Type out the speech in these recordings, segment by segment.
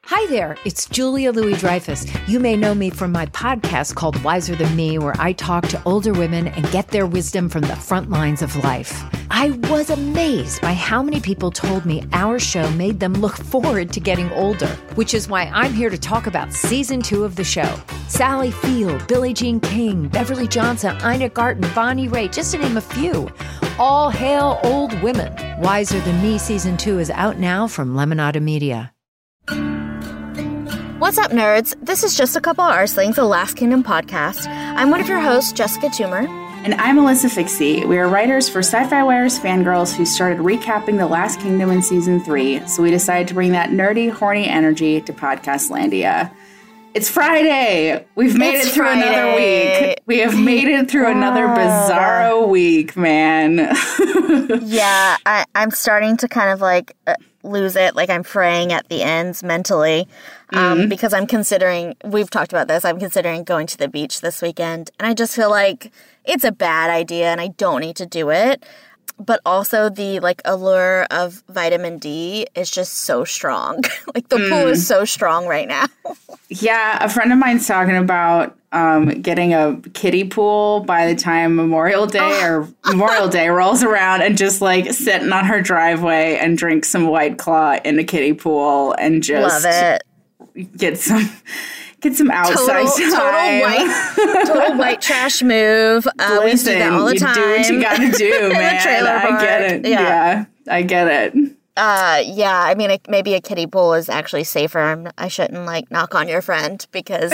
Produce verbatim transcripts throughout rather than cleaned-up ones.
Hi there, it's Julia Louis-Dreyfus. You may know me from my podcast called Wiser Than Me, where I talk to older women and get their wisdom from the front lines of life. I was amazed by how many people told me our show made them look forward to getting older, which is why I'm here to talk about season two of the show. Sally Field, Billie Jean King, Beverly Johnson, Ina Garten, Bonnie Raitt, just to name a few. All hail old women. Wiser Than Me season two is out now from Lemonada Media. What's up, nerds? This is Just a Couple of Arslings, the Last Kingdom podcast. I'm one of your hosts, Jessica Toomer. And I'm Alyssa Fixie. We are writers for Sci-Fi Wire's Fangirls who started recapping The Last Kingdom in Season three, so we decided to bring that nerdy, horny energy to Podcastlandia. It's Friday! We've made It's it through Friday. another week. We have made it through another bizarro week, man. Yeah, I, I'm starting to kind of like uh, lose it, like I'm fraying at the ends mentally, um, mm-hmm. because I'm considering, we've talked about this, I'm considering going to the beach this weekend, and I just feel like it's a bad idea and I don't need to do it. But also the, like, allure of vitamin D is just so strong. Like, the mm. pool is so strong right now. Yeah, a friend of mine's talking about um, getting a kiddie pool by the time Memorial Day oh. or Memorial Day rolls around and just, like, sitting on her driveway and drink some White Claw in a kiddie pool and just Love it. get some... Get some outside total, time. Total white, total white trash move. Uh, Listen, we do that all the you time. do what you gotta do, man. Trailer I park. get it. Yeah. yeah, I get it. Uh, yeah, I mean, it, maybe a kiddie pool is actually safer. I'm, I shouldn't like knock on your friend because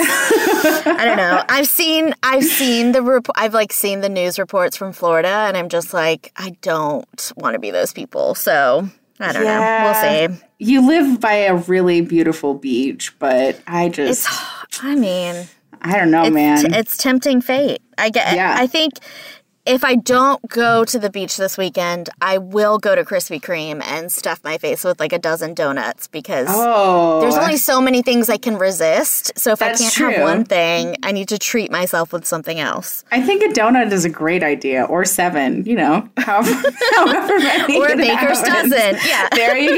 I don't know. I've seen, I've seen the rep- I've like seen the news reports from Florida, and I'm just like, I don't want to be those people. So I don't yeah. know. We'll see. You live by a really beautiful beach, but I just, it's, I mean, I don't know, it's, man. It's tempting fate. I get. Yeah. I think. If I don't go to the beach this weekend, I will go to Krispy Kreme and stuff my face with like a dozen donuts because oh. there's only so many things I can resist. So if That's I can't true. have one thing, I need to treat myself with something else. I think a donut is a great idea, or seven, you know, however, however many. Or a baker's happens. dozen. Yeah. There you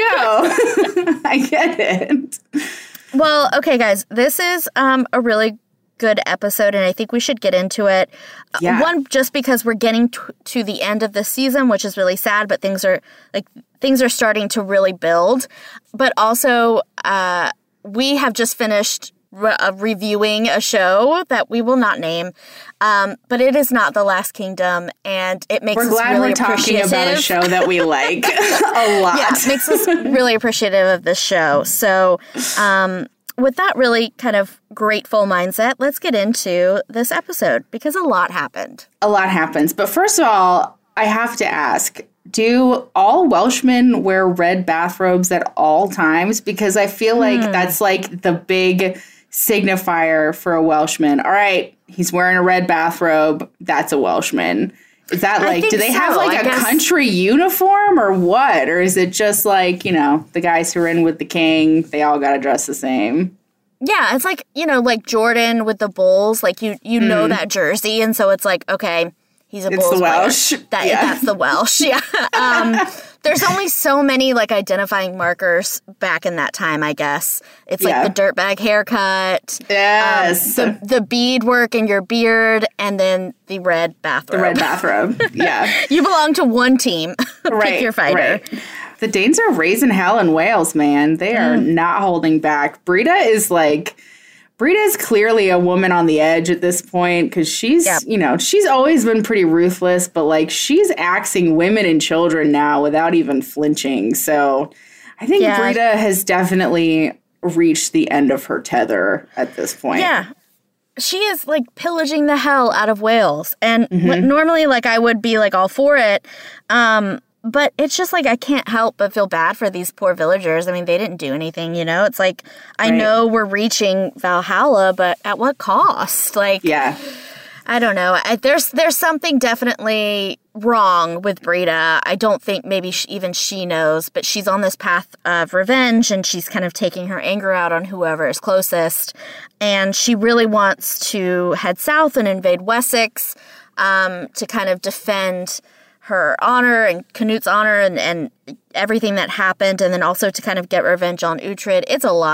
go. I get it. Well, okay, guys, this is um, a really good episode, and I think we should get into it. Yeah. One, just because we're getting t- to the end of the season, which is really sad, but things are like things are starting to really build. But also, uh, we have just finished re- uh, reviewing a show that we will not name, um, but it is not The Last Kingdom, and it makes we're us glad really we're talking about a show that we like a lot. Yeah, it makes us really appreciative of this show. So, um, with that really kind of grateful mindset, let's get into this episode because a lot happened. A lot happens. But first of all, I have to ask, do all Welshmen wear red bathrobes at all times? Because I feel like hmm. that's like the big signifier for a Welshman. All right, he's wearing a red bathrobe. That's a Welshman. Is that like, do they so. have like I a guess. country uniform or what? Or is it just like, you know, the guys who are in with the king, they all got to dress the same? Yeah, it's like, you know, like Jordan with the Bulls, like you you mm. know that jersey. And so it's like, okay, he's a it's Bulls the Welsh. player. That, yeah. That's the Welsh. Yeah. Um, there's only so many like identifying markers back in that time, I guess. It's like yeah. the dirtbag haircut. Yes. Um, the, the beadwork in your beard, and then the red bathrobe. The red bathrobe. Yeah. You belong to one team. Right. Pick your fighter. Right. The Danes are raising hell in Wales, man. They are mm. not holding back. Brita is like... Brita is clearly a woman on the edge at this point because she's, yep. you know, she's always been pretty ruthless, but like she's axing women and children now without even flinching. So I think yeah. Brita has definitely reached the end of her tether at this point. Yeah. She is like pillaging the hell out of Wales. And mm-hmm. normally like I would be like all for it. Um, But it's just like I can't help but feel bad for these poor villagers. I mean, they didn't do anything, you know? It's like, I right. know we're reaching Valhalla, but at what cost? Like, yeah. I don't know. I, there's there's something definitely wrong with Brita. I don't think maybe she, even she knows, but she's on this path of revenge, and she's kind of taking her anger out on whoever is closest. And she really wants to head south and invade Wessex um, to kind of defend her honor and Canute's honor and, and everything that happened, and then also to kind of get revenge on Uhtred. It's a lot of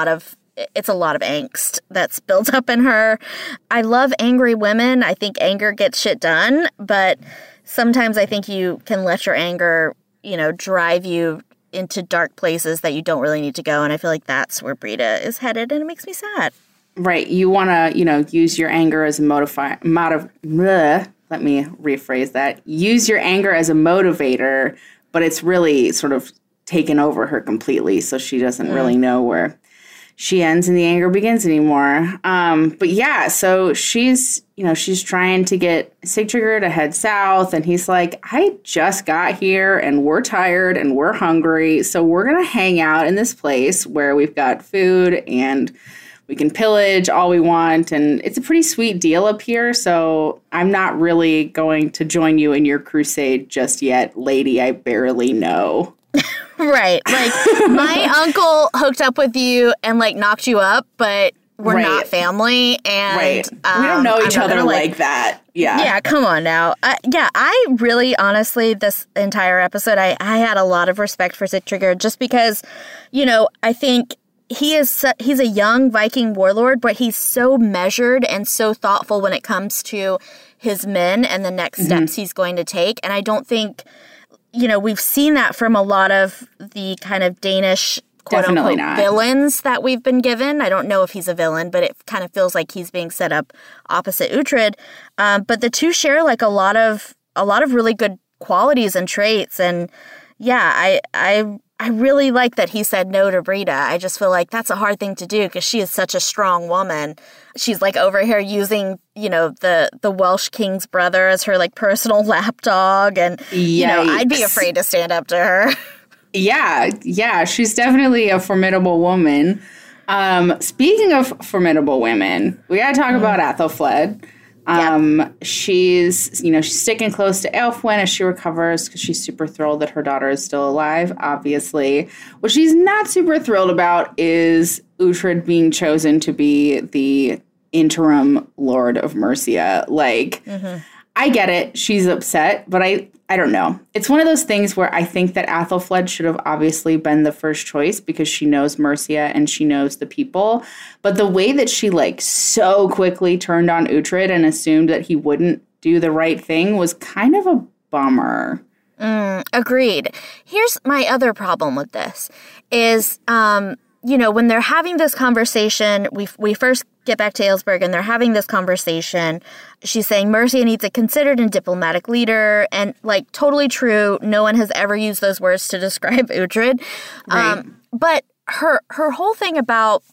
it's a lot of angst that's built up in her. I love angry women. I think anger gets shit done, but sometimes I think you can let your anger, you know, drive you into dark places that you don't really need to go. And I feel like that's where Brita is headed, and it makes me sad. Right. You want to, you know, use your anger as a motivi- motiv- bleh, let me rephrase that. Use your anger as a motivator, but it's really sort of taken over her completely. So she doesn't mm. really know where she ends and the anger begins anymore. Um, but yeah, so she's, you know, she's trying to get Sigtryggr to head south. And he's like, I just got here and we're tired and we're hungry. So we're going to hang out in this place where we've got food and we can pillage all we want. And it's a pretty sweet deal up here. So I'm not really going to join you in your crusade just yet, lady I barely know. Right. Like, my uncle hooked up with you and, like, knocked you up, but we're right. not family. And right. um, we don't know each I'm other gonna, like, like that. Yeah. Yeah, come on now. Uh, yeah, I really, honestly, this entire episode, I, I had a lot of respect for Sigtryggr just because, you know, I think he is su- he's a young Viking warlord, but he's so measured and so thoughtful when it comes to his men and the next mm-hmm. steps he's going to take. And I don't think... You know, we've seen that from a lot of the kind of Danish quote-unquote villains that we've been given. I don't know if he's a villain, but it kind of feels like he's being set up opposite Uhtred. Um, but the two share like a lot of a lot of really good qualities and traits. And yeah, I I I really like that he said no to Brita. I just feel like that's a hard thing to do because she is such a strong woman. She's like over here using, you know, the, the Welsh king's brother as her like personal lapdog. And, Yikes. you know, I'd be afraid to stand up to her. Yeah, yeah. She's definitely a formidable woman. Um, speaking of formidable women, we got to talk mm. about Athelflaed. Um, yep. She's, you know, she's sticking close to Aelfwine as she recovers because she's super thrilled that her daughter is still alive, obviously. What she's not super thrilled about is Uhtred being chosen to be the interim Lord of Mercia. Like, mm-hmm. I get it. She's upset, but I, I don't know. It's one of those things where I think that Athelflaed should have obviously been the first choice because she knows Mercia and she knows the people. But the way that she like so quickly turned on Uhtred and assumed that he wouldn't do the right thing was kind of a bummer. Mm, agreed. Here's my other problem with this is, um, you know, when they're having this conversation, we we first get back to Aylesbury and they're having this conversation. She's saying Mercia needs a considered and diplomatic leader, and like totally true. No one has ever used those words to describe Uhtred. Right. Um, but her her whole thing about,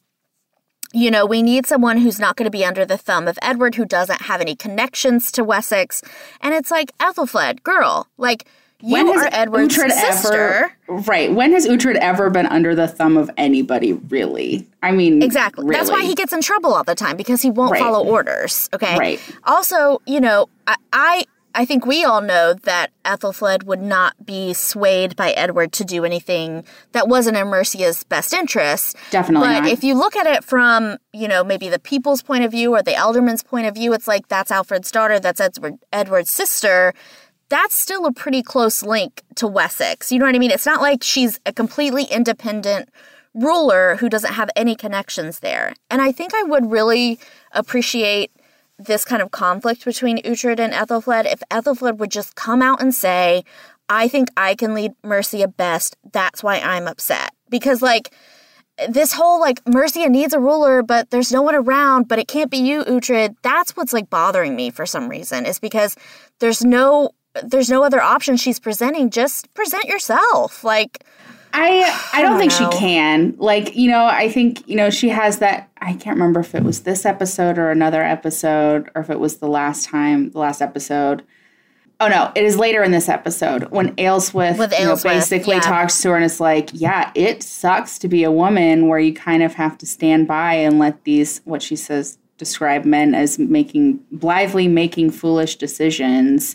you know, we need someone who's not going to be under the thumb of Edward, who doesn't have any connections to Wessex, and it's like, Athelflaed, girl, like. You when are Edward's Uhtred sister. Ever, right. When has Uhtred ever been under the thumb of anybody, really? I mean, exactly. Really. That's why he gets in trouble all the time, because he won't right. follow orders. Okay. Right. Also, you know, I, I I think we all know that Athelflaed would not be swayed by Edward to do anything that wasn't in Mercia's best interest. Definitely But not. if you look at it from, you know, maybe the people's point of view or the alderman's point of view, it's like, that's Alfred's daughter, that's Edward, Edward's sister. That's still a pretty close link to Wessex. You know what I mean? It's not like she's a completely independent ruler who doesn't have any connections there. And I think I would really appreciate this kind of conflict between Uhtred and Athelflaed if Athelflaed would just come out and say, I think I can lead Mercia best. That's why I'm upset. Because, like, this whole, like, Mercia needs a ruler, but there's no one around, but it can't be you, Uhtred. That's what's, like, bothering me for some reason, is because there's no... There's no other option she's presenting. Just present yourself. Like, I I don't, I don't think know. she can. Like, you know, I think, you know, she has that, I can't remember if it was this episode or another episode, or if it was the last time, the last episode. Oh, no, it is later in this episode when Aelswith, With you know, Aelswith, basically yeah. talks to her and is like, yeah, it sucks to be a woman where you kind of have to stand by and let these, what she says, describe men as making, blithely making foolish decisions.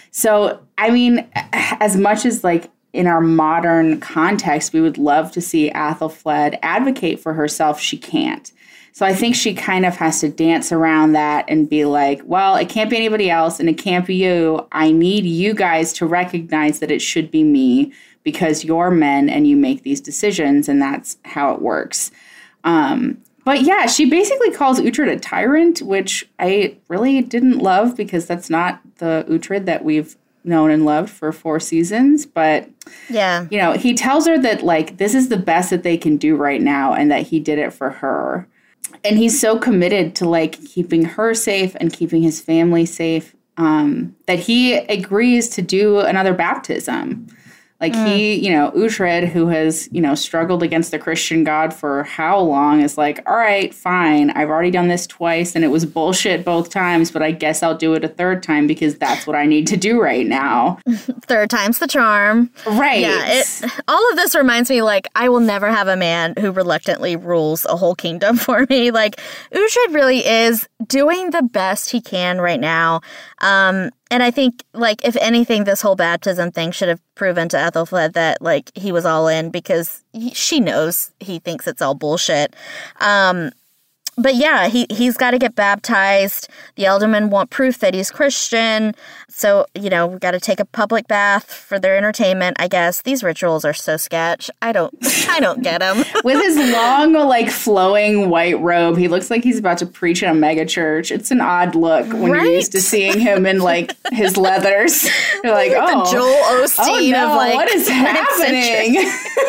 So, I mean, as much as, like, in our modern context, we would love to see Athelflaed advocate for herself, she can't. So I think she kind of has to dance around that and be like, well, it can't be anybody else and it can't be you. I need you guys to recognize that it should be me because you're men and you make these decisions, and that's how it works. Um, but yeah, she basically calls Uhtred a tyrant, which I really didn't love because that's not the Uhtred that we've known and loved for four seasons. But, yeah, you know, he tells her that, like, this is the best that they can do right now and that he did it for her. And he's so committed to, like, keeping her safe and keeping his family safe um, that he agrees to do another baptism. Like mm. he, you know, Uhtred, who has, you know, struggled against the Christian God for how long, is like, all right, fine. I've already done this twice and it was bullshit both times, but I guess I'll do it a third time because that's what I need to do right now. Third time's the charm. Right. Yeah. It, all of this reminds me, like, I will never have a man who reluctantly rules a whole kingdom for me. Like, Uhtred really is doing the best he can right now. Um, And I think, like, if anything, this whole baptism thing should have proven to Ethelflaed that, like, he was all in because he, she knows he thinks it's all bullshit. Um, but yeah, he, he's got to get baptized. The Ealdormen want proof that he's Christian. So, you know, we got to take a public bath for their entertainment, I guess. These rituals are so sketch. I don't, I don't get them. With his long, like, flowing white robe, he looks like he's about to preach in a mega church. It's an odd look when right? you're used to seeing him in, like, his leathers. You're like, like oh. the Joel Osteen oh, no, of, like, what is happening?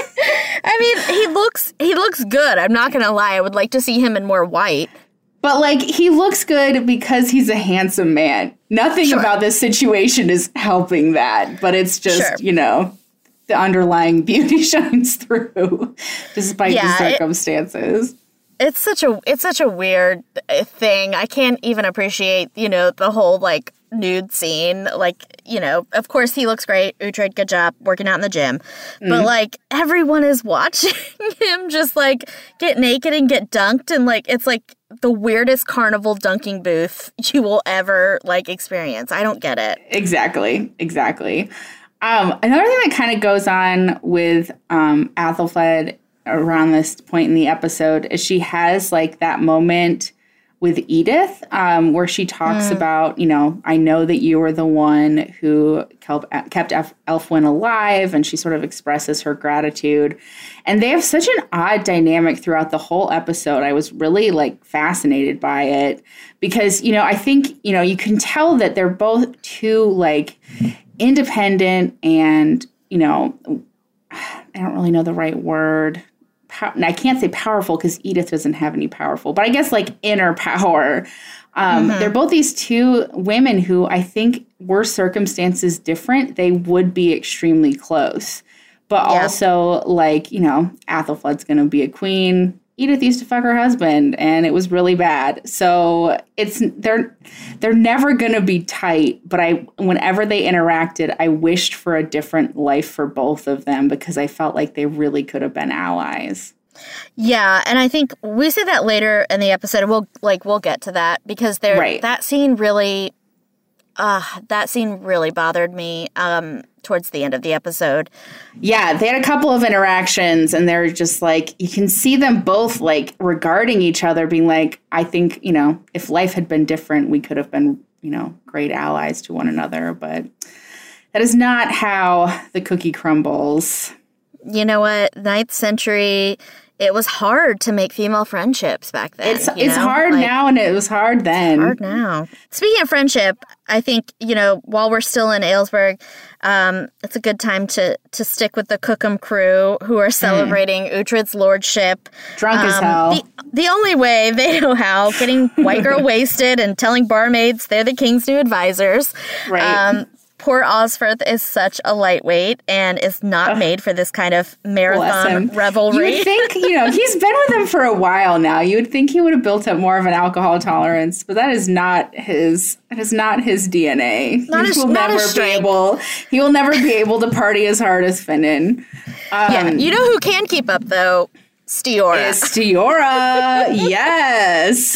I mean, he looks, he looks good. I'm not going to lie. I would like to see him in more white. But, like, he looks good because he's a handsome man. Nothing sure. about this situation is helping that. But it's just, sure. you know, the underlying beauty shines through despite yeah, the circumstances. It, it's such a it's such a weird thing. I can't even appreciate, you know, the whole, like, nude scene. Like, you know, of course he looks great. Uhtred, good job working out in the gym. Mm. But, like, everyone is watching him just, like, get naked and get dunked. And, like, it's, like, the weirdest carnival dunking booth you will ever, like, experience. I don't get it. Exactly. Exactly. Um, another thing that kind of goes on with um, Athelflaed around this point in the episode is she has, like, that moment with Edith, um, where she talks mm. about, you know, I know that you were the one who kept, kept Elfwin alive, and she sort of expresses her gratitude. And they have such an odd dynamic throughout the whole episode. I was really, like, fascinated by it because, you know, I think, you know, you can tell that they're both too, like, independent and, you know, I don't really know the right word. I can't say powerful because Edith doesn't have any powerful, but I guess, like, inner power. Um, mm-hmm. They're both these two women who I think were circumstances different, they would be extremely close. But yeah. also, like, you know, Athelflaed's going to be a queen. Edith used to fuck her husband, and it was really bad. So it's they're they're never going to be tight. But I, whenever they interacted, I wished for a different life for both of them because I felt like they really could have been allies. Yeah, and I think we say that later in the episode. And we'll like we'll get to that because there right. that scene really, uh, that scene really bothered me. Um, towards the end of the episode. Yeah, they had a couple of interactions and they're just like, you can see them both like regarding each other being like, I think, you know, if life had been different, we could have been, you know, great allies to one another. But that is not how the cookie crumbles. You know what? Ninth century, it was hard to make female friendships back then. It's it's know? hard like, now and it was hard then. It's hard now. Speaking of friendship, I think, you know, while we're still in Aylesbury, um, it's a good time to, to stick with the Cookham crew who are celebrating mm. Uhtred's lordship. Drunk um, as hell. The, the only way they know how, getting white girl wasted and telling barmaids they're the king's new advisors. Right. Um, Poor Osferth is such a lightweight and is not Ugh. made for this kind of marathon revelry. You would think, you know, he's been with him for a while now. You would think he would have built up more of an alcohol tolerance, but that is not his. That is not his D N A. Not he his, will not never his be able. He will never be able to party as hard as Finan. Um, yeah, you know who can keep up though. Stiorra. Stiorra, yes.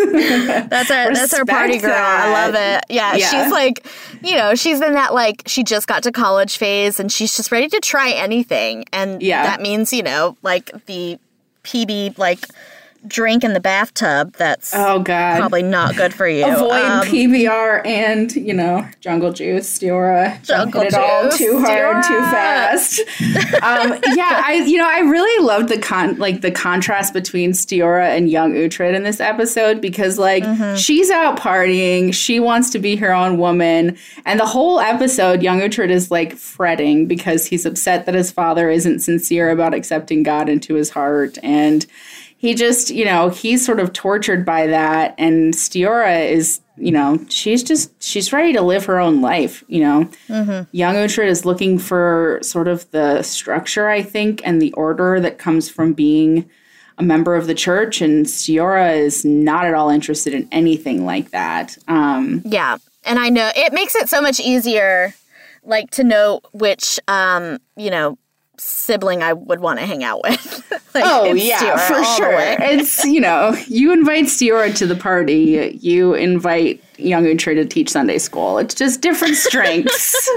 that's our Respect that's our party girl. That. I love it. Yeah, yeah, she's like, you know, she's in that like she just got to college phase and she's just ready to try anything. And yeah. that means, you know, like the P B like drink in the bathtub that's oh god probably not good for you. Avoid um, P B R and, you know, jungle juice, Stiorra. Jungle Don't hit it all juice, too hard, Stiorra. too fast. um, yeah, I you know, I really loved the con like the contrast between Stiorra and young Uhtred in this episode because like mm-hmm. she's out partying, she wants to be her own woman, and the whole episode young Uhtred is like fretting because he's upset that his father isn't sincere about accepting God into his heart, and he just, you know, he's sort of tortured by that. And Stiorra is, you know, she's just, she's ready to live her own life, you know. Mm-hmm. Young Uhtred is looking for sort of the structure, I think, and the order that comes from being a member of the church. And Stiorra is not at all interested in anything like that. Um, yeah. And I know it makes it so much easier, like, to know which, um, you know, sibling I would want to hang out with. Like, oh, yeah, Stiorra for sure. It's, you know, you invite Stiorra to the party, you invite young Uhtred to teach Sunday school. It's just different strengths.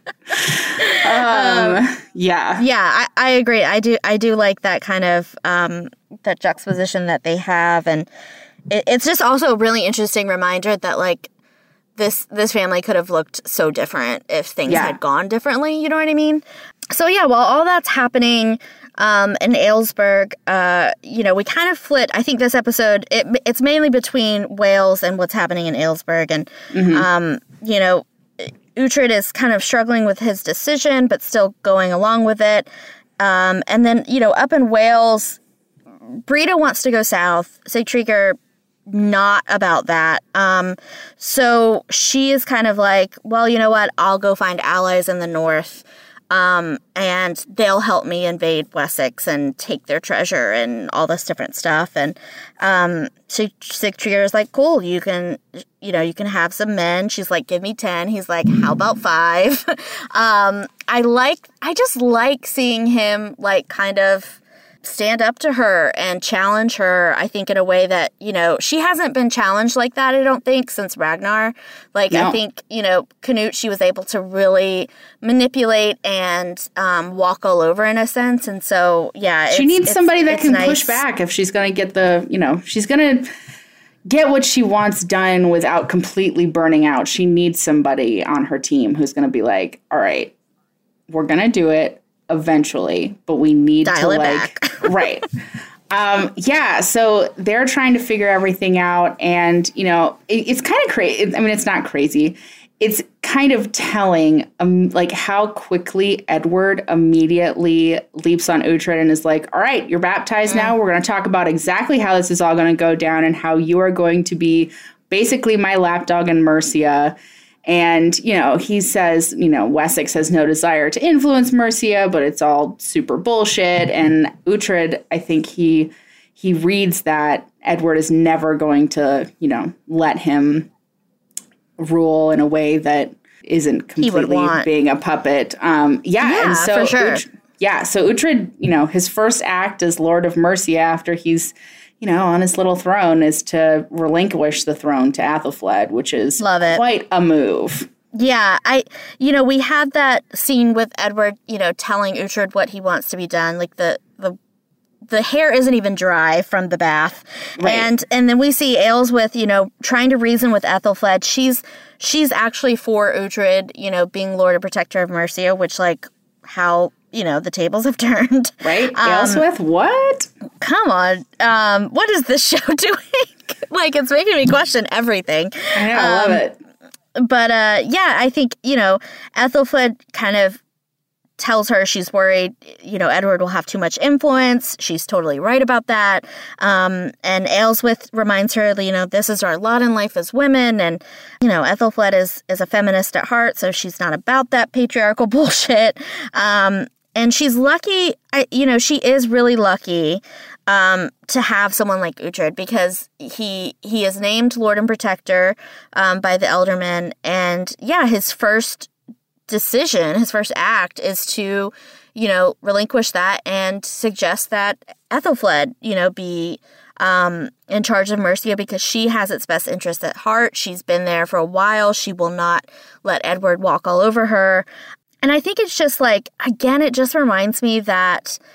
um, um, yeah. Yeah, I, I agree. I do I do like that kind of, um, that juxtaposition that they have. And it, it's just also a really interesting reminder that, like, this this family could have looked so different if things yeah. had gone differently. You know what I mean? So, yeah, while all that's happening um, in Aylesbury, uh, you know, we kind of flit. I think this episode, it, it's mainly between Wales and what's happening in Aylesbury. And, mm-hmm. um, you know, Uhtred is kind of struggling with his decision, but still going along with it. Um, and then, you know, up in Wales, Brita wants to go south. Sigtryggr, not about that. Um, so she is kind of like, well, you know what? I'll go find allies in the north. Um, and they'll help me invade Wessex and take their treasure and all this different stuff. And, um, Sig- Sigtryggr is like, cool, you can, you know, you can have some men. She's like, give me ten. He's like, how about five? um, I like, I just like seeing him, like, kind of stand up to her and challenge her, I think, in a way that, you know, she hasn't been challenged like that, I don't think, since Ragnar. Like, no. I think, you know, Canute, she was able to really manipulate and um, walk all over in a sense. And so, yeah. She needs somebody that can nice. push back if she's going to get the, you know, she's going to get what she wants done without completely burning out. She needs somebody on her team who's going to be like, all right, we're going to do it eventually, but we need Dial to it like, back. right. Um, yeah. So they're trying to figure everything out. And, you know, it, it's kind of crazy. I mean, it's not crazy. It's kind of telling, um, like, how quickly Edward immediately leaps on Uhtred and is like, all right, you're baptized mm. now. We're going to talk about exactly how this is all going to go down and how you are going to be basically my lapdog in Mercia. And, you know, he says, you know, Wessex has no desire to influence Mercia, but it's all super bullshit. And Uhtred, I think he he reads that Edward is never going to, you know, let him rule in a way that isn't completely being a puppet. Um, yeah, yeah, and so for sure. Ut- yeah, so Uhtred, you know, his first act as Lord of Mercia after he's, you know, on his little throne is to relinquish the throne to Athelflaed, which is Love it. quite a move. Yeah, I, you know, we had that scene with Edward, you know, telling Uhtred what he wants to be done. Like the, the, the hair isn't even dry from the bath. Right. And, and then we see Aelswith, you know, trying to reason with Athelflaed. She's, she's actually for Uhtred, you know, being Lord and Protector of Mercia, which, like, how, you know, the tables have turned. Right? Aelswith, um, what? Come on. Um, what is this show doing? Like, it's making me question everything. I know, um, I love it. But, uh, yeah, I think, you know, Athelflaed kind of tells her she's worried, you know, Edward will have too much influence. She's totally right about that. Um, and Aelswith reminds her, you know, this is our lot in life as women. And, you know, Athelflaed is, is a feminist at heart, so she's not about that patriarchal bullshit. Um, and she's lucky, I, you know, she is really lucky um, to have someone like Uhtred because he he is named Lord and Protector um, by the Eldermen. And, yeah, his first decision, his first act is to, you know, relinquish that and suggest that Athelflaed, you know, be um, in charge of Mercia because she has its best interest at heart. She's been there for a while. She will not let Edward walk all over her. And I think it's just like, again, it just reminds me that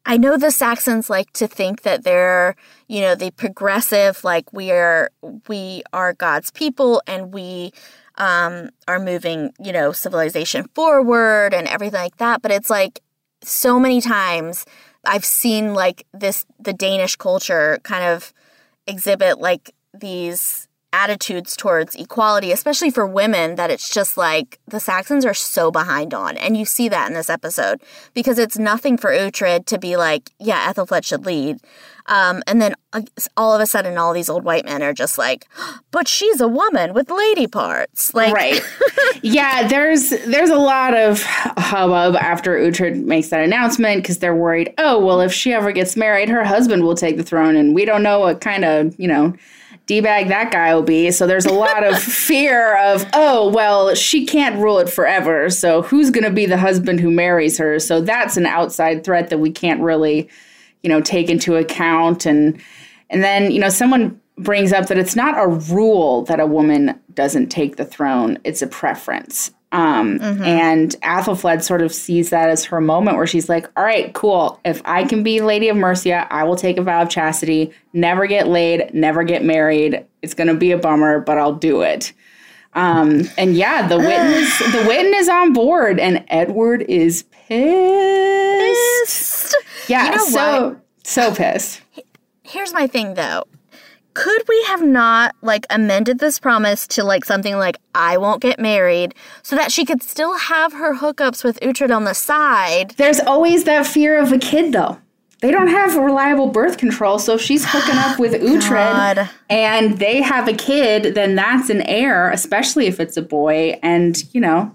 I know the Saxons like to think that they're, you know, the progressive, like we are, we are God's people and we um, are moving, you know, civilization forward and everything like that. But it's like so many times I've seen like this, the Danish culture kind of exhibit like these attitudes towards equality, especially for women, that it's just like the Saxons are so behind on. And you see that in this episode because it's nothing for Uhtred to be like, yeah, Ethelflaed should lead. Um, and then uh, all of a sudden, all these old white men are just like, but she's a woman with lady parts. Like, right. Yeah, there's there's a lot of hubbub after Uhtred makes that announcement because they're worried, oh, well, if she ever gets married, her husband will take the throne. And we don't know what kind of, you know, D-bag that guy will be. So there's a lot of fear of, oh, well, she can't rule it forever. So who's going to be the husband who marries her? So that's an outside threat that we can't really, you know, take into account. And and then, you know, someone brings up that it's not a rule that a woman doesn't take the throne. It's a preference. Um, mm-hmm. And Athelflaed sort of sees that as her moment where she's like, all right, cool. If I can be Lady of Mercia, I will take a vow of chastity, never get laid, never get married. It's going to be a bummer, but I'll do it. Um, and yeah, the Witten's, the Witten is on board and Edward is pissed. pissed. Yeah, you know so, what? so pissed. Here's my thing, though. Could we have not, like, amended this promise to, like, something like, I won't get married, so that she could still have her hookups with Uhtred on the side? There's always that fear of a kid, though. They don't have reliable birth control, so if she's hooking up with Uhtred God. and they have a kid, then that's an heir, especially if it's a boy. And, you know,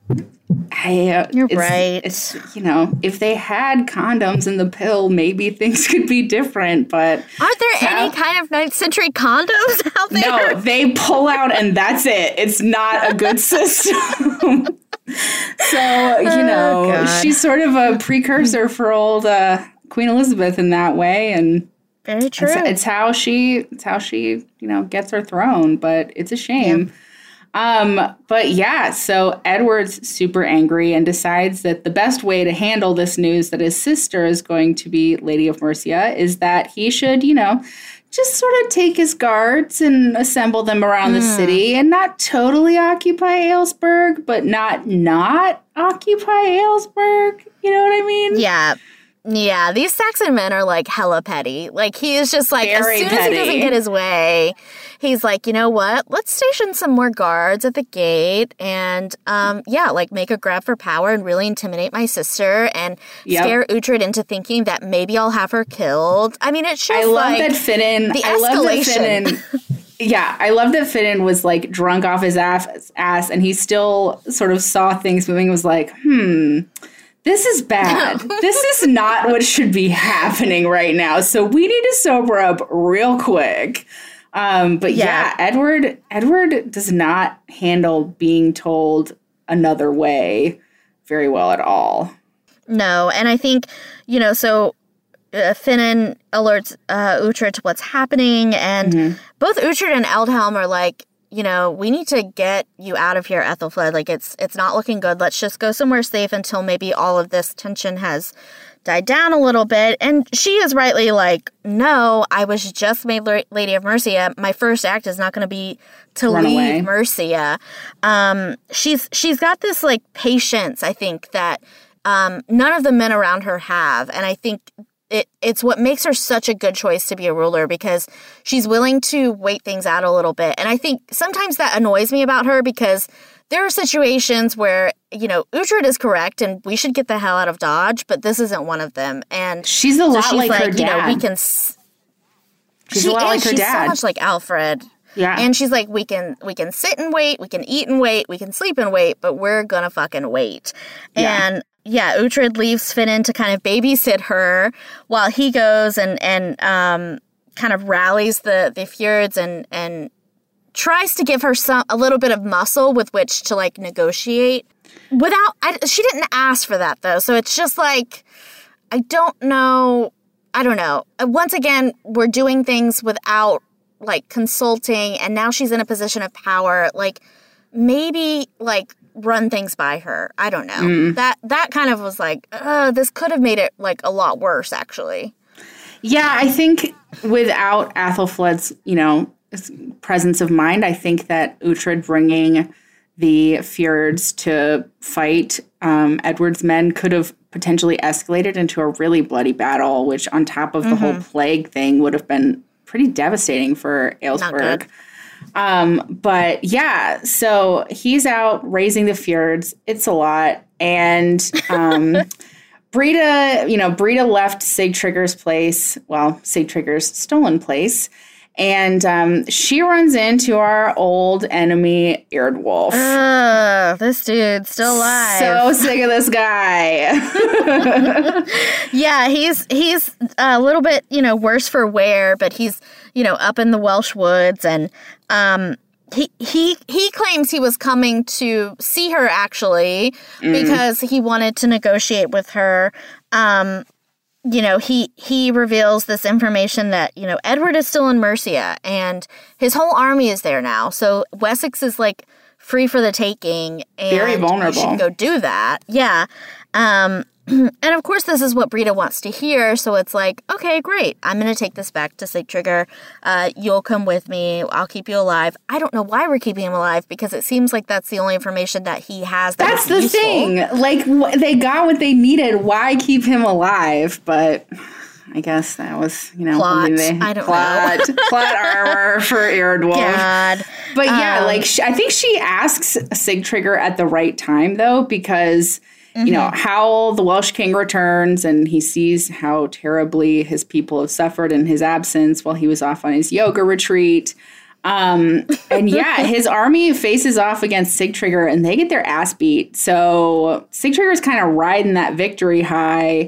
I, uh, You're it's, right. It's, you know, if they had condoms in the pill, maybe things could be different, but... Aren't there so, any kind of ninth century condoms out there? No, they pull out and that's it. It's not a good system. So, you know, oh, she's sort of a precursor for old uh, Queen Elizabeth in that way, and... Very true. It's, it's how she, it's how she, you know, gets her throne, but it's a shame. Yeah. Um, but yeah, so Edward's super angry and decides that the best way to handle this news that his sister is going to be Lady of Mercia is that he should, you know, just sort of take his guards and assemble them around mm. the city and not totally occupy Aylesbury, but not not occupy Aylesbury. You know what I mean? Yeah. Yeah, these Saxon men are like hella petty. Like he is just like, Very as soon petty. as he doesn't get his way, he's like, you know what? Let's station some more guards at the gate and, um, yeah, like make a grab for power and really intimidate my sister and yep. scare Uhtred into thinking that maybe I'll have her killed. I mean, it's just I love like that Finan. The I love that escalation. Finan. Yeah, I love that Finan was like drunk off his ass, ass, and he still sort of saw things moving. And was like, hmm. This is bad. This is not what should be happening right now. So we need to sober up real quick. Um, but yeah. yeah, Edward Edward does not handle being told another way very well at all. No, and I think, you know, so uh, Finan alerts uh, Uhtred to what's happening, and mm-hmm. both Uhtred and Ealdhelm are like, you know, we need to get you out of here, Ethelflaed. Like, it's it's not looking good. Let's just go somewhere safe until maybe all of this tension has died down a little bit. And she is rightly like, no, I was just made Lady of Mercia. My first act is not going to be to Run leave away. Mercia. Um, she's she's got this, like, patience, I think, that um, none of the men around her have. And I think It, it's what makes her such a good choice to be a ruler because she's willing to wait things out a little bit. And I think sometimes that annoys me about her because there are situations where, you know, Uhtred is correct and we should get the hell out of Dodge, but this isn't one of them. And she's a lot so she's like, like her you dad. know, we can. S- she's she a lot is, like her she's dad. so much like Alfred. Yeah. And she's like, we can we can sit and wait, we can eat and wait, we can sleep and wait, but we're gonna fucking wait. Yeah. And yeah, Uhtred leaves Finan to kind of babysit her while he goes and and um, kind of rallies the the Fjerds and and tries to give her some a little bit of muscle with which to like negotiate. Without, I, she didn't ask for that though, so it's just like I don't know. I don't know. Once again, we're doing things without like consulting, and now she's in a position of power. Like maybe like run things by her. I don't know. Mm. That that kind of was like, uh, this could have made it like a lot worse, actually. Yeah, I think without Athelflaed's, you know, presence of mind, I think that Uhtred bringing the Fjerds to fight um, Edward's men could have potentially escalated into a really bloody battle, which on top of mm-hmm. the whole plague thing would have been pretty devastating for Aylesbury. Um, but yeah, so he's out raising the Fjerds. It's a lot. And um, Brita, you know, Brita left Sigtryggr's place. Well, Sigtryggr's stolen place. And um, she runs into our old enemy, Eardwulf. Ugh, this dude's still alive. So sick of this guy. Yeah, he's he's a little bit, you know, worse for wear, but he's, you know, up in the Welsh woods, and um, he he he claims he was coming to see her actually mm. because he wanted to negotiate with her. Um, you know, he he reveals this information that, you know, Edward is still in Mercia and his whole army is there now. So Wessex is like free for the taking, and very vulnerable. You should go do that. Yeah. Um, and of course, this is what Brita wants to hear. So it's like, okay, great. I'm going to take this back to Sigtryggur. Uh, you'll come with me. I'll keep you alive. I don't know why we're keeping him alive, because it seems like that's the only information that he has. That that's the useful. thing. Like, wh- they got what they needed. Why keep him alive? But I guess that was, you know, plot. They, I don't plot, know. plot armor for Eardwulf. God. But yeah, um, like, she, I think she asks Sigtryggur at the right time, though, because... Mm-hmm. You know, Howl, the Welsh king, returns and he sees how terribly his people have suffered in his absence while he was off on his yoga retreat. Um, and yeah, his army faces off against Sigtryggur and they get their ass beat. So Sigtrygger's kind of riding that victory high.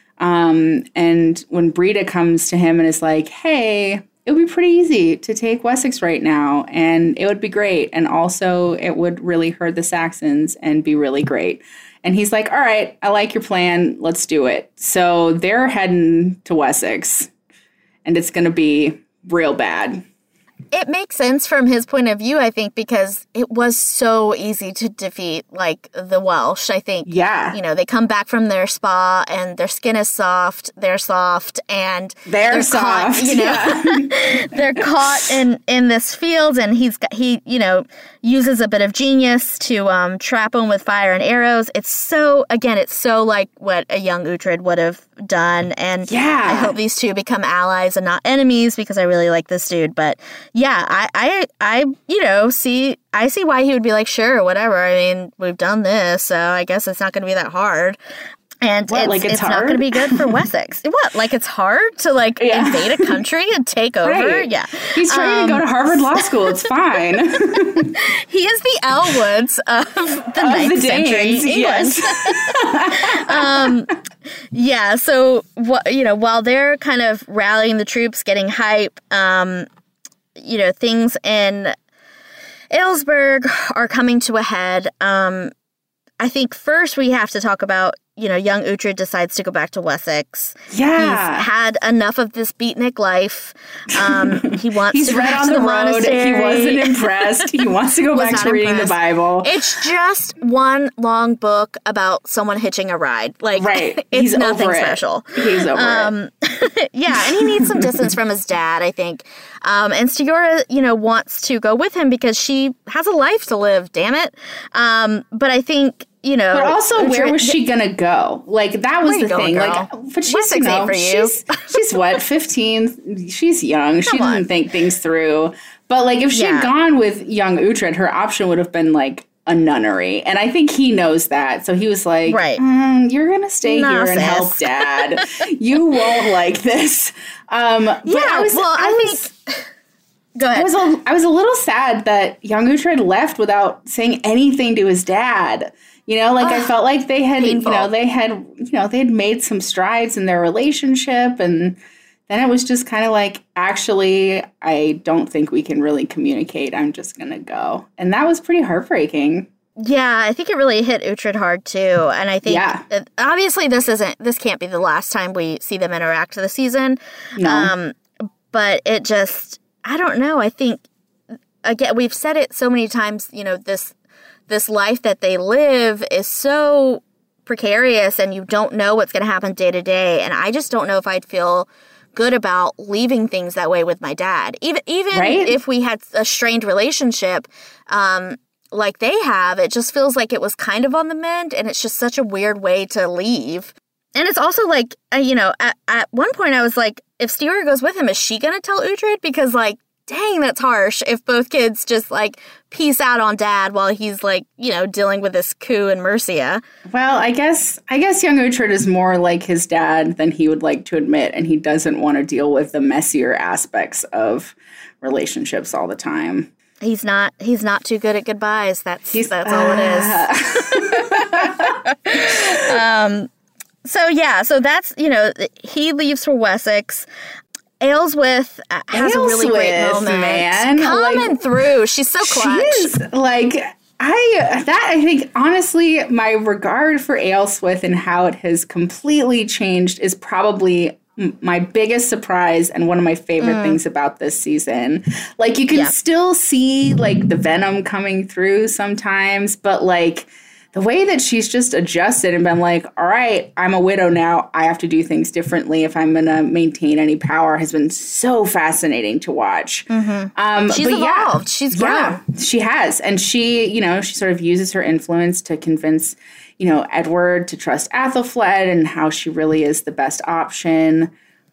Um, and when Brita comes to him and is like, hey, it would be pretty easy to take Wessex right now and it would be great. And also it would really hurt the Saxons and be really great. And he's like, all right, I like your plan. Let's do it. So they're heading to Wessex, and it's going to be real bad. It makes sense from his point of view, I think, because it was so easy to defeat, like, the Welsh, I think. Yeah. You know, they come back from their spa, and their skin is soft, they're soft, and they're, they're soft, caught, you know, yeah. They're caught in, in this field, and he's got, he, you know, uses a bit of genius to um, trap them with fire and arrows. It's so, again, it's so like what a young Uhtred would have done, and yeah. I hope these two become allies and not enemies, because I really like this dude, but yeah, I, I, I, you know, see, I see why he would be like, sure, whatever. I mean, we've done this, so I guess it's not going to be that hard. And what, it's, like it's, it's hard? not going to be good for Wessex. What? Like it's hard to like yeah. invade a country and take over? Right. Yeah. He's trying um, to go to Harvard Law School. It's fine. He is the Elwoods of the of ninth the century England. Yes. um, yeah. So, wh- you know, while they're kind of rallying the troops, getting hype, um, you know, things in Aylesbury are coming to a head. Um, I think first we have to talk about, you know, young Uhtred decides to go back to Wessex. Yeah. He's had enough of this beatnik life. Um, he wants He's to go read back on to the, the road. monastery. He wasn't impressed. He wants to go back to reading impressed. the Bible. It's just one long book about someone hitching a ride. Like, right. It's He's nothing over it. special. He's over um, it. Yeah, and he needs some distance from his dad, I think. Um, and Stiorra, you know, wants to go with him because she has a life to live, damn it. Um, but I think... You know, but also, where was she gonna go? Like that was the thing. Girl? Like, but she's Wessex you know, ain't for you. she's she's what fifteen. She's young. She Come doesn't on. think things through. But like, if she Yeah. had gone with young Uhtred, her option would have been like a nunnery, and I think he knows that. So he was like, Right. mm, "You're gonna stay No, here and sis. help Dad. You won't like this." Um, but Yeah, I was, well, I, I was, think... Go ahead. I was a, I was a little sad that young Uhtred left without saying anything to his dad. You know, like, Ugh, I felt like they had, painful. you know, they had, you know, they had made some strides in their relationship. And then it was just kind of like, actually, I don't think we can really communicate. I'm just going to go. And that was pretty heartbreaking. Yeah, I think it really hit Uhtred hard, too. And I think, yeah. that obviously, this isn't, this can't be the last time we see them interact this season. No. Um, but it just, I don't know. I think, again, we've said it so many times, you know, this, this life that they live is so precarious and you don't know what's going to happen day to day. And I just don't know if I'd feel good about leaving things that way with my dad. Even even right? if we had a strained relationship um, like they have, it just feels like it was kind of on the mend, and it's just such a weird way to leave. And it's also like, uh, you know, at, at one point I was like, if Styria goes with him, is she going to tell Uhtred? Because, like, dang, that's harsh if both kids just, like, peace out on dad while he's, like, you know, dealing with this coup in Mercia. Well, I guess I guess young Uhtred is more like his dad than he would like to admit, and he doesn't want to deal with the messier aspects of relationships all the time. He's not he's not too good at goodbyes. That's he's, that's all uh... it is. um so yeah, so that's, you know, he leaves for Wessex. Aelswith has Aelswith, a really great moment. Man. Coming like, through. She's so clutch. She is, like, I, that, I think, honestly, my regard for Aelswith and how it has completely changed is probably my biggest surprise and one of my favorite mm. things about this season. Like, you can yeah. still see, like, the venom coming through sometimes, but, like, the way that she's just adjusted and been like, all right, I'm a widow now. I have to do things differently if I'm going to maintain any power has been so fascinating to watch. Mm-hmm. Um, she's but evolved. Yeah, she's grown. Yeah, she has. And she, you know, she sort of uses her influence to convince, you know, Edward to trust Athelflaed and how she really is the best option.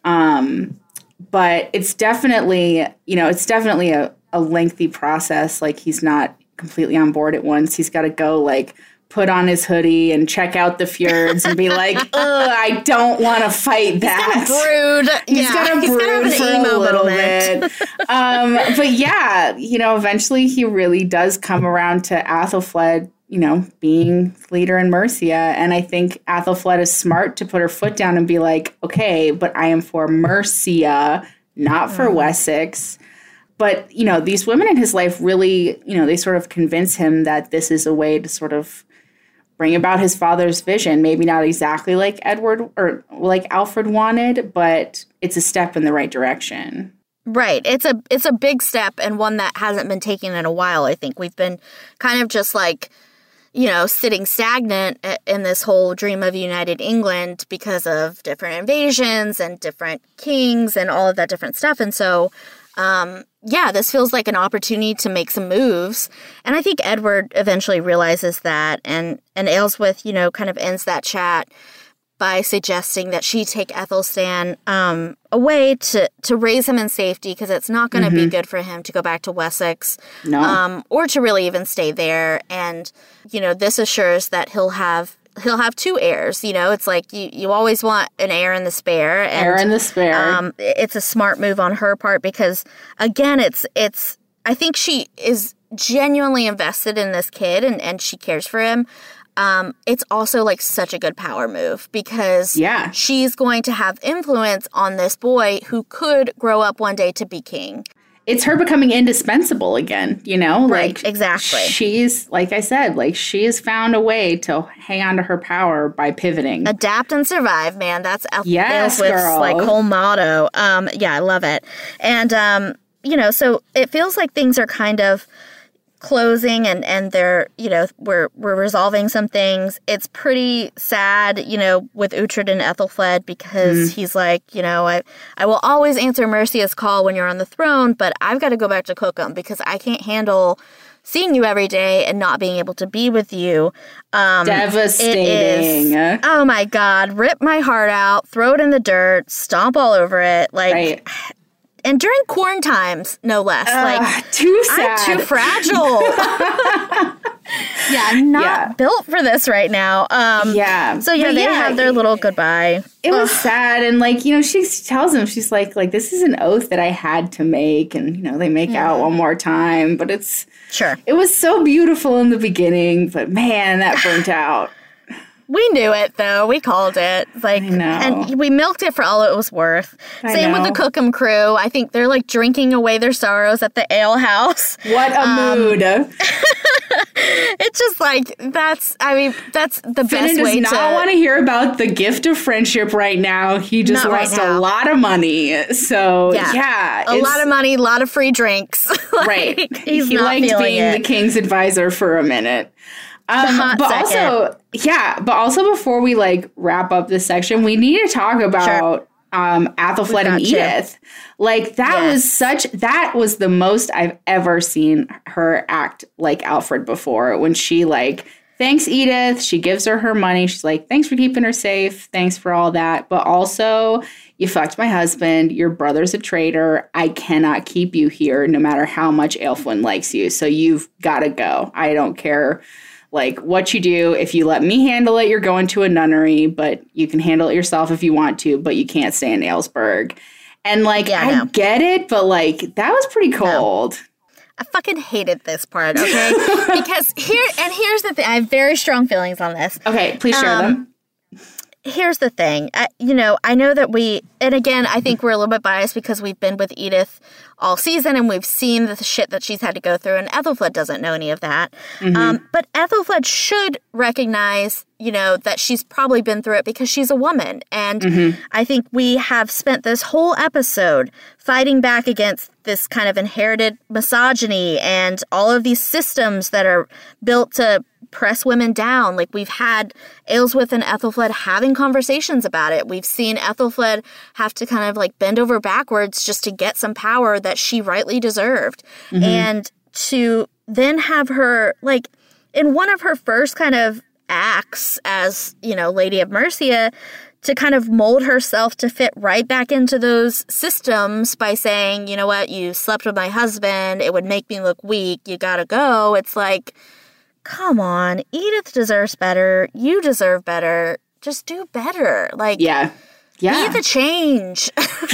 Um, but it's definitely, you know, it's definitely a, a lengthy process. Like, he's not completely on board at once. He's got to go, like, put on his hoodie and check out the fjords and be like, ugh, I don't want to fight that. He's got a brood. He's yeah, got a brood for a little bit. um, but yeah, you know, eventually he really does come around to Athelflaed, you know, being leader in Mercia. And I think Athelflaed is smart to put her foot down and be like, okay, but I am for Mercia, not for mm. Wessex. But, you know, these women in his life really, you know, they sort of convince him that this is a way to sort of bring about his father's vision. Maybe not exactly like Edward or like Alfred wanted, but it's a step in the right direction. Right. It's a it's a big step, and one that hasn't been taken in a while. I think we've been kind of just like, you know, sitting stagnant in this whole dream of united England because of different invasions and different kings and all of that different stuff. And so, um, yeah, this feels like an opportunity to make some moves. And I think Edward eventually realizes that. And, and Aelswith, you know, kind of ends that chat by suggesting that she take Athelstan um, away to, to raise him in safety, because it's not going to mm-hmm. be good for him to go back to Wessex no. um, or to really even stay there. And, you know, this assures that he'll have he'll have two heirs. You know, it's like you, you always want an heir in the spare. And, heir in the spare. Um, it's a smart move on her part because, again, it's it's I think she is genuinely invested in this kid and, and she cares for him. Um, it's also like such a good power move because yeah. she's going to have influence on this boy who could grow up one day to be king. It's her becoming indispensable again, you know? Right, like, exactly. She's, like I said, like she has found a way to hang on to her power by pivoting. Adapt and survive, man. That's yes, Aelswith's girl. like whole motto. Um, yeah, I love it. And, um, you know, so it feels like things are kind of closing and, and they're, you know, we're we're resolving some things. It's pretty sad, you know, with Uhtred and Ethelflaed because mm. he's like, you know, I, I will always answer Mercia's call when you're on the throne, but I've got to go back to Cookham because I can't handle seeing you every day and not being able to be with you. Um, Devastating. Is, oh my God, rip my heart out, throw it in the dirt, stomp all over it. Like, right. And during corn times, no less. Uh, like too sad. I'm too fragile. yeah, I'm not yeah. built for this right now. Um, yeah. So yeah, but they yeah, have their little goodbye. It Ugh. was sad, and like you know, she tells him she's like, like this is an oath that I had to make, and you know, they make mm. out one more time, but it's sure. It was so beautiful in the beginning, but man, that burnt out. We knew it, though. We called it. Like, I know. And we milked it for all it was worth. I Same know. with the Cookham crew. I think they're, like, drinking away their sorrows at the ale house. What a um, mood. It's just like, that's, I mean, that's the Finnan best way to... does not want to hear about the gift of friendship right now. He just Not lost right a now. lot of money. So, yeah. Yeah. A it's- lot of money, a lot of free drinks. Like, Right. He's he not liked feeling being it. the king's advisor for a minute. Um, hot but second. also, yeah, but also before we like wrap up this section, we need to talk about um, Athelflaed and got you. Edith. Like that Yes. was such, that was the most I've ever seen her act like Alfred before, when she like thanks Edith, she gives her her money. She's like, thanks for keeping her safe. Thanks for all that. But also, you fucked my husband. Your brother's a traitor. I cannot keep you here no matter how much Aelfwin likes you. So you've got to go. I don't care like what you do. If you let me handle it, you're going to a nunnery, but you can handle it yourself if you want to, but you can't stay in Aylesbury. And like, Yeah, I no. get it, but like, that was pretty cold. I fucking hated this part, okay? Because here, and here's the thing. I have very strong feelings on this. Okay, please share Um, them. Here's the thing. I, you know, I know that we, and again, I think we're a little bit biased because we've been with Edith all season and we've seen the shit that she's had to go through, and Ethelflaed doesn't know any of that. Mm-hmm. Um, but Ethelflaed should recognize, you know, that she's probably been through it because she's a woman. And Mm-hmm. I think we have spent this whole episode fighting back against this kind of inherited misogyny and all of these systems that are built to press women down. Like, we've had Aelswith and Ethelflaed having conversations about it. We've seen Ethelflaed have to kind of like bend over backwards just to get some power that she rightly deserved. Mm-hmm. And to then have her, like, in one of her first kind of acts as, you know, Lady of Mercia, to kind of mold herself to fit right back into those systems by saying, you know what, you slept with my husband, it would make me look weak, you gotta go. It's like, come on, Edith deserves better. You deserve better. Just do better. Like, Yeah. Yeah. be the change.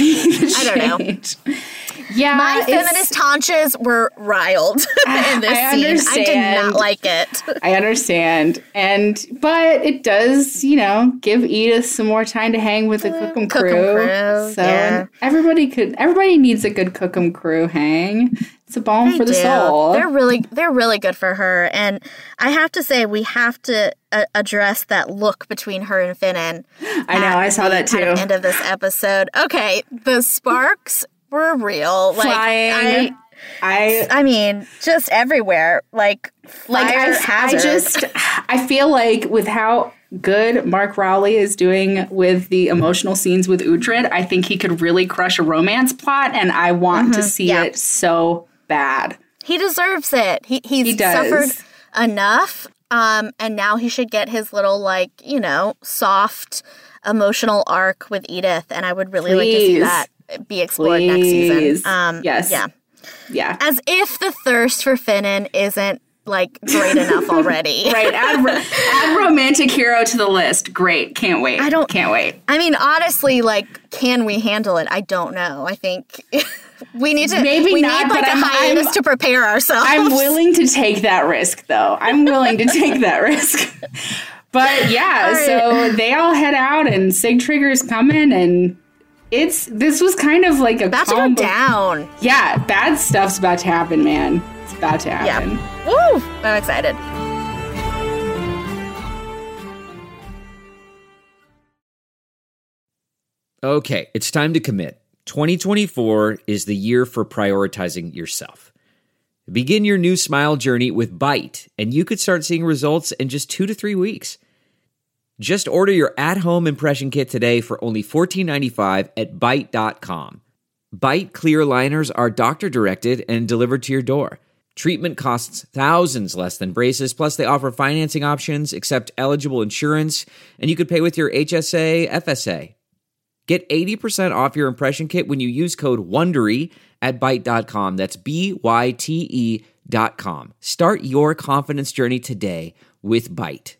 I don't know. Yeah. My it's- feminist haunches were riled in this I scene. I understand. did not like it. I understand. And, but it does, you know, give Edith some more time to hang with the Cookham Cookham crew. crew, So yeah. and everybody could, everybody needs a good Cookham crew hang. It's a balm They for the do. soul. They're really, they're really good for her. And I have to say, we have to uh, address that look between her and Finnan. I know, at I saw the that too. kind of end of this episode. Okay, the sparks were real. Like, Flying. I, I, I mean, just everywhere. Like, like fire I, I hazard. just I feel like with how good Mark Rowley is doing with the emotional scenes with Uhtred, I think he could really crush a romance plot, and I want to see yeah. it so bad. He deserves it. He he's He does. suffered enough, um, and now he should get his little, like, you know, soft emotional arc with Edith. And I would really like to see Please. that be explored next Please. season. Um, Yes. yeah. Yeah. As if the thirst for Finnan isn't like great enough already. Right. Add, ro- add romantic hero to the list. Great. Can't wait. I don't- Can't wait. I mean, honestly, like, can we handle it? I don't know. I think we need to. Maybe we not, need like but a I'm- hiatus I'm- to prepare ourselves. I'm willing to take that risk, though. I'm willing to take that risk. But yeah, All right. so they all head out, and Sigtrygger's coming, and it's this was kind of like a About to go combo- down. Yeah, bad stuff's about to happen, man. It's about to happen. Yeah. Woo! I'm excited. Okay, it's time to commit. twenty twenty-four is the year for prioritizing yourself. Begin your new smile journey with Byte, and you could start seeing results in just two to three weeks. Just order your at-home impression kit today for only fourteen ninety-five at byte dot com. Byte clear liners are doctor-directed and delivered to your door. Treatment costs thousands less than braces, plus they offer financing options, accept eligible insurance, and you could pay with your H S A, F S A. Get eighty percent off your impression kit when you use code WONDERY at byte dot com. That's B Y T E dot com. Start your confidence journey today with Byte.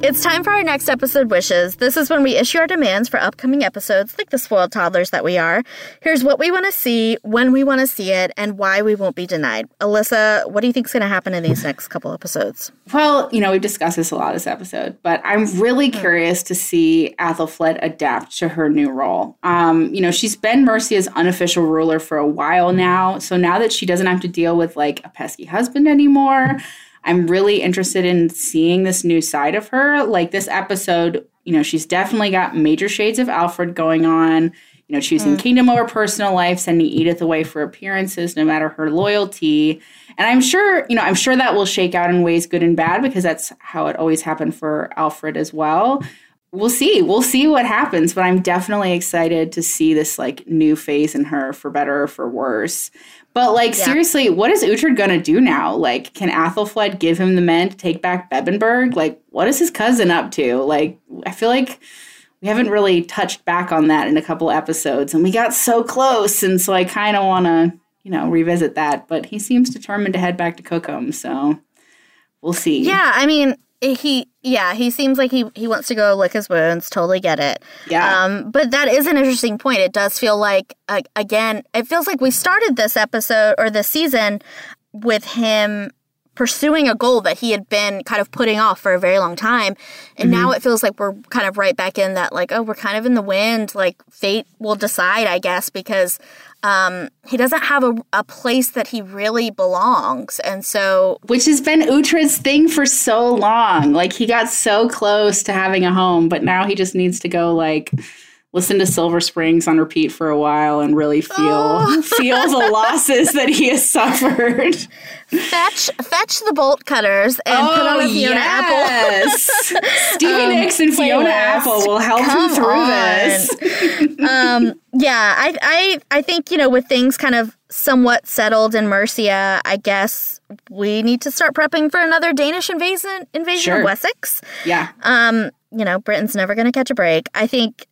It's time for our next episode wishes. This is when we issue our demands for upcoming episodes, like the spoiled toddlers that we are. Here's what we want to see, when we want to see it, and why we won't be denied. Alyssa, what do you think is going to happen in these next couple episodes? Well, you know, we've discussed this a lot this episode, but I'm really mm. curious to see Athelflaed adapt to her new role. Um, you know, she's been Mercia's unofficial ruler for a while now, so now that she doesn't have to deal with, like, a pesky husband anymore, I'm really interested in seeing this new side of her. Like this episode, you know, she's definitely got major shades of Alfred going on, you know, choosing mm. kingdom over personal life, sending Edith away for appearances, no matter her loyalty. And I'm sure, you know, I'm sure that will shake out in ways good and bad because that's how it always happened for Alfred as well. We'll see. We'll see what happens, but I'm definitely excited to see this like new phase in her for better or for worse. But, like, yeah. seriously, what is Uhtred going to do now? Like, can Athelflaed give him the men to take back Bebbanburg? Like, what is his cousin up to? Like, I feel like we haven't really touched back on that in a couple episodes. And we got so close. And so I kind of want to, you know, revisit that. But he seems determined to head back to Cookham. So we'll see. Yeah, I mean, he, yeah, he seems like he, he wants to go lick his wounds. Totally get it. Yeah. Um, but that is an interesting point. It does feel like, uh, again, it feels like we started this episode or this season with him pursuing a goal that he had been kind of putting off for a very long time. And mm-hmm. now it feels like we're kind of right back in that, like, oh, we're kind of in the wind. Like, fate will decide, I guess, because um, he doesn't have a, a place that he really belongs. And so... Which has been Uhtred's thing for so long. Like, he got so close to having a home, but now he just needs to go, like... listen to Silver Springs on repeat for a while and really feel oh. feel the losses that he has suffered. Fetch fetch the bolt cutters and oh, put on a Fiona yes. Apple. Stevie um, Nicks and Fiona Apple will help Come him through on. this. um, yeah, I, I I think, you know, with things kind of somewhat settled in Mercia, I guess we need to start prepping for another Danish invasion invasion sure. of Wessex. Yeah. Um, you know, Britain's never going to catch a break. I think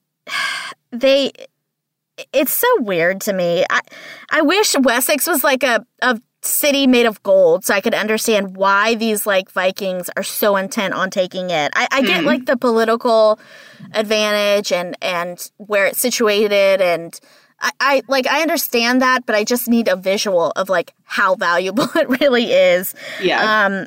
they it's so weird to me. I I wish Wessex was like a, a city made of gold so I could understand why these like Vikings are so intent on taking it. I, I get mm. like the political advantage and, and where it's situated and I, I like I understand that, but I just need a visual of like how valuable it really is. Yeah. Um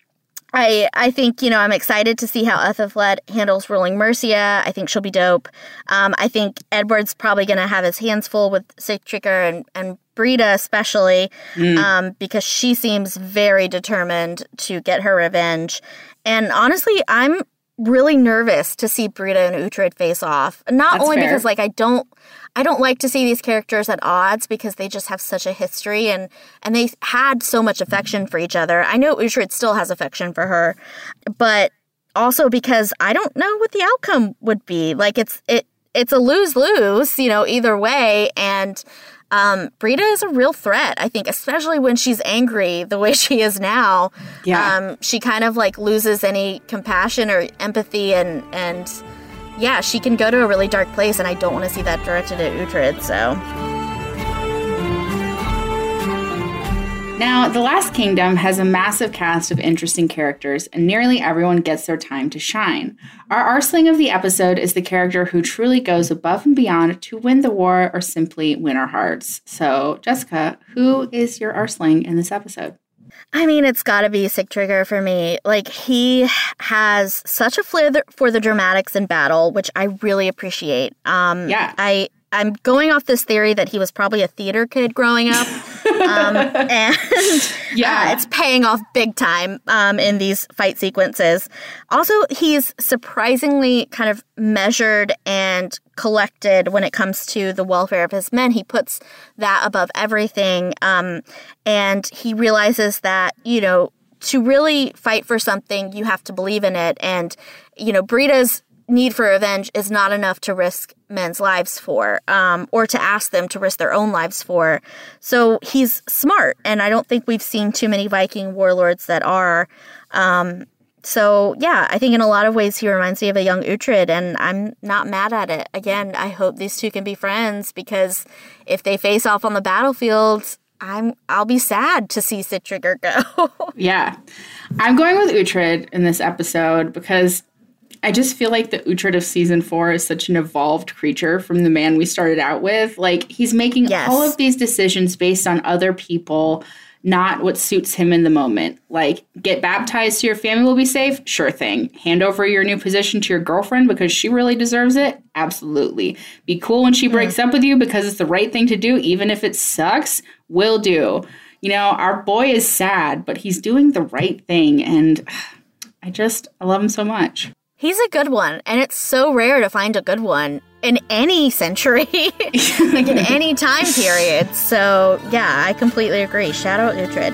I I think, you know, I'm excited to see how Athelflaed handles ruling Mercia. I think she'll be dope. Um, I think Edward's probably going to have his hands full with Sigtryggr and, and Brida especially mm. um, because she seems very determined to get her revenge. And honestly, I'm really nervous to see Brida and Uhtred face off. Not That's only fair. because, like, I don't I don't like to see these characters at odds because they just have such a history and, and they had so much affection for each other. I know Uhtred still has affection for her, but also because I don't know what the outcome would be. Like, it's it it's a lose-lose, you know, either way, and um, Brida is a real threat, I think, especially when she's angry the way she is now. Yeah. Um, she kind of, like, loses any compassion or empathy and and... yeah, she can go to a really dark place, and I don't want to see that directed at Uhtred, so. Now, The Last Kingdom has a massive cast of interesting characters, and nearly everyone gets their time to shine. Our Arsling of the episode is the character who truly goes above and beyond to win the war or simply win our hearts. So, Jessica, who is your Arsling in this episode? I mean, it's got to be Sigtryggr for me. Like, he has such a flair for the dramatics in battle, which I really appreciate. Um, yeah. I, I'm going off this theory that he was probably a theater kid growing up. um, and yeah. uh, it's paying off big time um, in these fight sequences. Also, he's surprisingly kind of measured and collected when it comes to the welfare of his men. He puts that above everything. Um, and he realizes that, you know, to really fight for something, you have to believe in it. And, you know, Brida's need for revenge is not enough to risk men's lives for, um, or to ask them to risk their own lives for. So he's smart, and I don't think we've seen too many Viking warlords that are. Um, so, yeah, I think in a lot of ways he reminds me of a young Uhtred, and I'm not mad at it. Again, I hope these two can be friends, because if they face off on the battlefield, I'm, I'll be sad to see Sigtryggr go. Yeah. I'm going with Uhtred in this episode because I just feel like the Uhtred of season four is such an evolved creature from the man we started out with. Like, he's making yes. all of these decisions based on other people, not what suits him in the moment. Like, get baptized so your family will be safe? Sure thing. Hand over your new position to your girlfriend because she really deserves it? Absolutely. Be cool when she breaks mm. up with you because it's the right thing to do, even if it sucks? Will do. You know, our boy is sad, but he's doing the right thing, and I just, I love him so much. He's a good one, and it's so rare to find a good one in any century, like in any time period. So, yeah, I completely agree. Shout out Uhtred.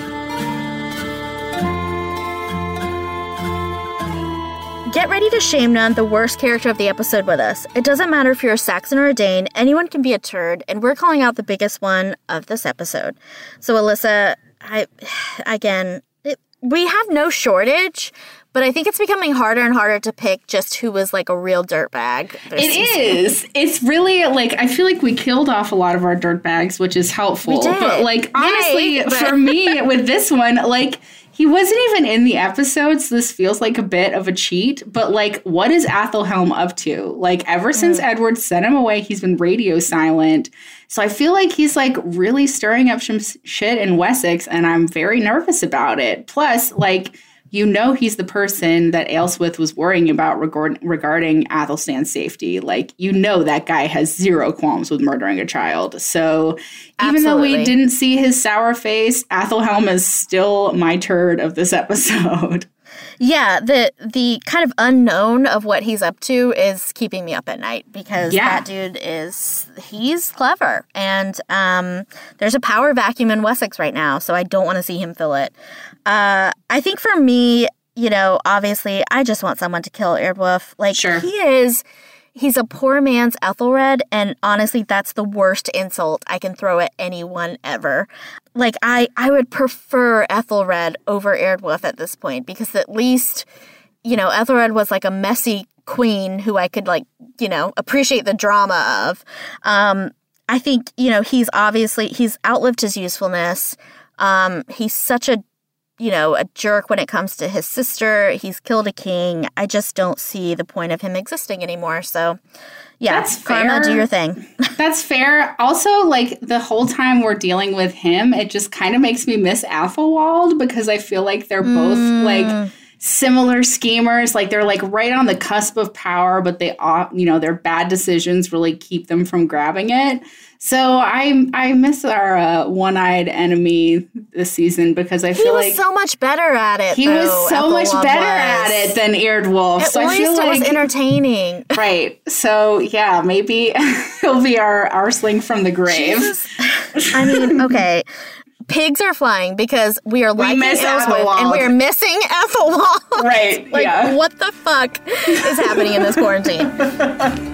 Get ready to shame none the worst character of the episode with us. It doesn't matter if you're a Saxon or a Dane, anyone can be a turd, and we're calling out the biggest one of this episode. So, Alyssa, I, again, it, we have no shortage, but I think it's becoming harder and harder to pick just who was like a real dirtbag. It season. is. It's really like, I feel like we killed off a lot of our dirtbags, which is helpful. We did. But like, honestly, Yay, but- for me with this one, like, he wasn't even in the episode, so this feels like a bit of a cheat. But, like, what is Athelhelm up to? Like, ever since mm. Edward sent him away, he's been radio silent. So I feel like he's, like, really stirring up some shit in Wessex, and I'm very nervous about it. Plus, like, you know he's the person that Aelswith was worrying about regard- regarding Athelstan's safety. Like, you know that guy has zero qualms with murdering a child. So even Absolutely. though we didn't see his sour face, Athelhelm is still my turd of this episode. Yeah, the the kind of unknown of what he's up to is keeping me up at night because yeah. that dude is, he's clever. And um, there's a power vacuum in Wessex right now, so I don't want to see him fill it. Uh, I think for me, you know, obviously, I just want someone to kill Eardwulf. Like, sure. he is, he's a poor man's Ethelred, and honestly, that's the worst insult I can throw at anyone ever. Like, I, I would prefer Ethelred over Eardwulf at this point, because at least, you know, Ethelred was like a messy queen who I could, like, you know, appreciate the drama of. Um, I think, you know, he's obviously, he's outlived his usefulness. Um, he's such a, you know, a jerk when it comes to his sister. He's killed a king. I just don't see the point of him existing anymore. So, yeah, that's Karma, fair. do your thing. That's fair. Also, like, the whole time we're dealing with him, it just kind of makes me miss Athelwald because I feel like they're both, mm. like, similar schemers. Like, they're, like, right on the cusp of power, but they, you know, their bad decisions really keep them from grabbing it. So I I miss our uh, one-eyed enemy this season because I feel like he was so much better at it. He though, was so much better at it than Eardwulf. At so least I feel it like was entertaining. Right. So yeah, maybe he'll be our arsling from the grave. Jesus. I mean, okay. Pigs are flying because we are liking Aelswith and we are missing Ethelwald. Right. Like, yeah. what the fuck is happening in this quarantine?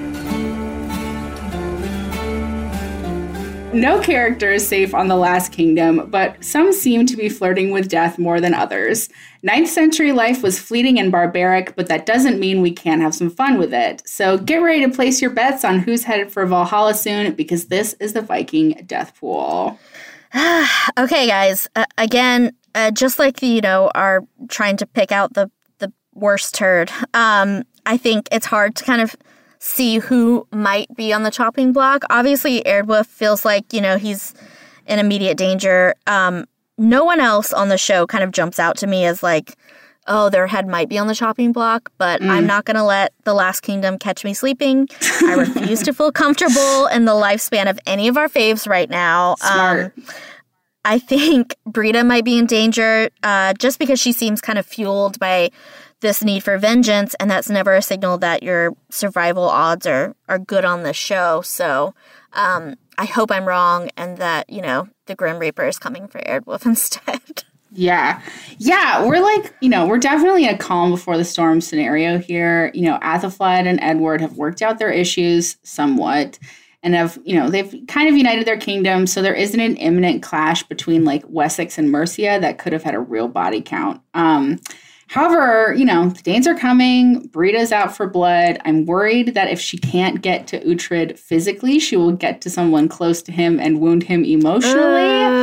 No character is safe on the Last Kingdom, but some seem to be flirting with death more than others. Ninth century life was fleeting and barbaric, but that doesn't mean we can't have some fun with it. So get ready to place your bets on who's headed for Valhalla soon, because this is the Viking death pool. Okay, guys. Uh, again, uh, just like, you know, are trying to pick out the, the worst turd, um, I think it's hard to kind of see who might be on the chopping block. Obviously, Eardwulf feels like, you know, he's in immediate danger. Um, no one else on the show kind of jumps out to me as like, oh, their head might be on the chopping block, but mm. I'm not going to let The Last Kingdom catch me sleeping. I refuse to feel comfortable in the lifespan of any of our faves right now. Smart. Um, I think Brita might be in danger uh, just because she seems kind of fueled by this need for vengeance, and that's never a signal that your survival odds are, are good on the show. So um, I hope I'm wrong and that, you know, the Grim Reaper is coming for Eardwulf instead. Yeah. Yeah, we're like, you know, we're definitely in a calm before the storm scenario here. You know, Athelflaed and Edward have worked out their issues somewhat and have, you know, they've kind of united their kingdom. So there isn't an imminent clash between like Wessex and Mercia that could have had a real body count. Um, However, you know, the Danes are coming. Brita's out for blood. I'm worried that if she can't get to Uhtred physically, she will get to someone close to him and wound him emotionally. Uh.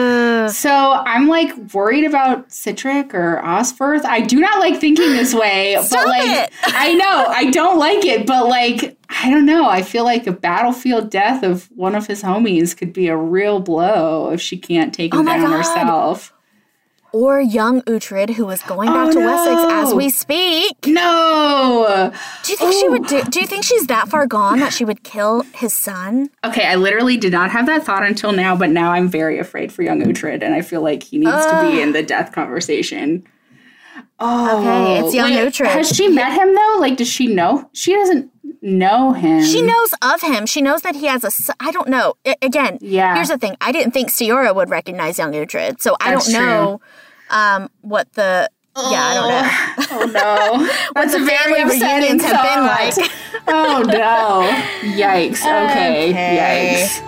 So I'm like worried about Sihtric or Osferth. I do not like thinking this way, Stop but like it. I know I don't like it, but like I don't know. I feel like a battlefield death of one of his homies could be a real blow if she can't take him Oh my down God. herself. Or young Uhtred, who is going back Oh, to no. Wessex as we speak. No. Do you think she would do? Do you think she's that far gone that she would kill his son? Okay, I literally did not have that thought until now, but now I'm very afraid for young Uhtred, and I feel like he needs uh. to be in the death conversation. Oh, okay, it's young Wait, Uhtred. Has she met him though? Like, does she know? She doesn't know him. She knows of him. She knows that he has a son. I don't know. I, again, yeah. Here's the thing. I didn't think Siora would recognize young Uhtred, so I That's don't know um, what the. Oh, yeah, I don't know. Oh no. what That's the a very family reunions have been thought. like. Oh no. Yikes. Okay. Okay. Yikes.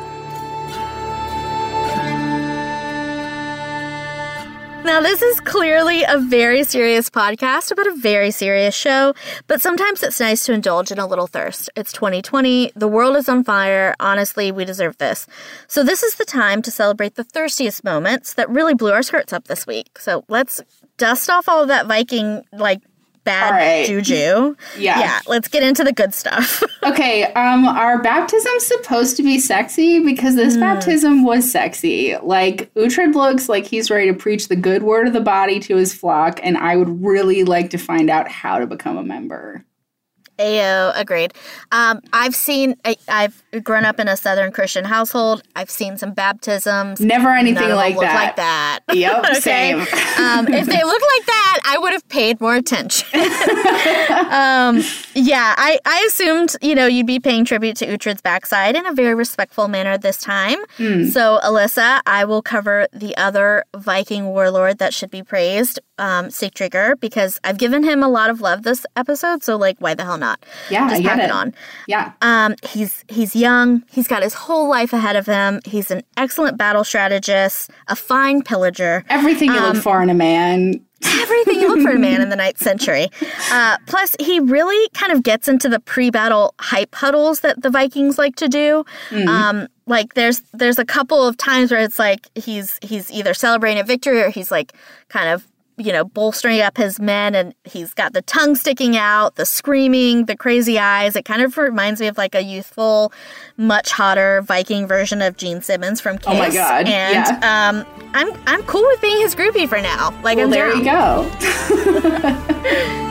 Now, this is clearly a very serious podcast about a very serious show, but sometimes it's nice to indulge in a little thirst. It's twenty twenty, the world is on fire, honestly, we deserve this. So this is the time to celebrate the thirstiest moments that really blew our skirts up this week. So let's dust off all of that Viking, like, bad right. juju. Yeah. Yeah, let's get into the good stuff. Okay, um, are baptisms supposed to be sexy? Because this mm. baptism was sexy. Like, Uhtred looks like he's ready to preach the good word of the body to his flock, and I would really like to find out how to become a member. Ayo, agreed. Um, I've seen, I, I've grown up in a Southern Christian household. I've seen some baptisms. Never anything None of like them look that. like that. Yep, okay? same. um, if they looked like that, I would have paid more attention. um, yeah, I, I assumed, you know, you'd be paying tribute to Uhtred's backside in a very respectful manner this time. Mm. So, Alyssa, I will cover the other Viking warlord that should be praised, um, Sigtryggr, because I've given him a lot of love this episode, so, like, why the hell not? Yeah, Just I get pack it. it on. Yeah. Um, he's he's young. He's got his whole life ahead of him. He's an excellent battle strategist, a fine pillager. Everything you Um, look for in a man. Everything you look for in a man in the ninth century. Uh, plus, he really kind of gets into the pre-battle hype huddles that the Vikings like to do. Mm. Um, like there's there's a couple of times where it's like he's he's either celebrating a victory or he's like kind of, you know, bolstering up his men, and he's got the tongue sticking out, the screaming, the crazy eyes. It kind of reminds me of like a youthful, much hotter Viking version of Gene Simmons from Kiss. Oh my God, And yeah. um, I'm I'm cool with being his groupie for now. Like, Well, I'm there down. you go.